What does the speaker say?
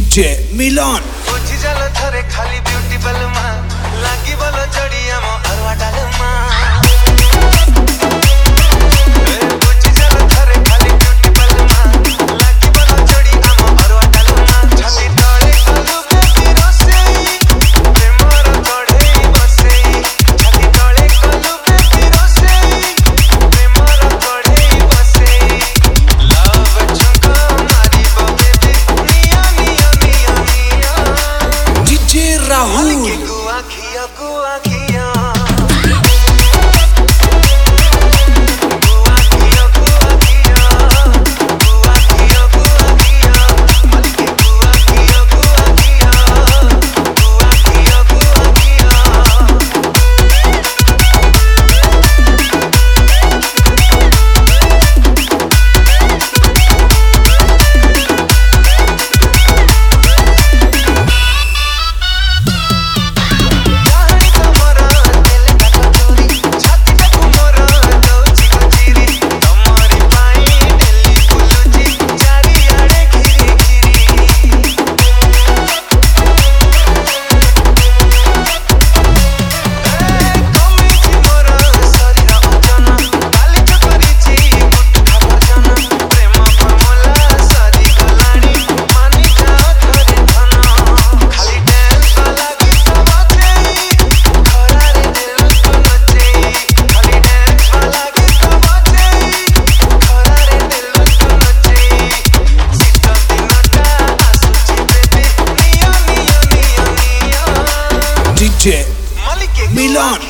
DJ Milan बुझी जल थरे खाली ब्यूटी बलमा लागी बोलो जड़िया मो अरवा डालमा बुझी जल थरे खाली ब्यूटी बलमा लागी बोलो जड़िया मो अरवा डालमा छाती तळे कलु बेबी रोसेई प्रेमर चढ़ेई बसेई छाती तळे कलु बेबी रोसेई प्रेमर चढ़ेई बसेई लव झुमका मारी बेबी निया निया निया निया DJ Rahul गुआ खिया गुआ खिया गुआ खिया गुआ खिया गुआ खिया गुआ खिया मलिके गुआ खिया गुआ खिया गुआ खिया गुआ खिया कहानी तमरा दिल का कचोरी छाती पे घुमरा दौची कचीरी तमारी पाई दिल्ली कुलुची चारी आड़े घिरी घिरी कमीची मोरा शरीर ओजन बालिक करिची गुटखा भजन प्रेम फर्मुला सारी गलाणी मानी जाओ थरे धन खाली डांस वाला गीत बजेई खरारे दिल तू नचेई खाली डांस वाला गीत बजेई खरारे दिल तू नचेई सीता दिनटा आसुची बेबी निया निया निया निया DJ मलिके Milan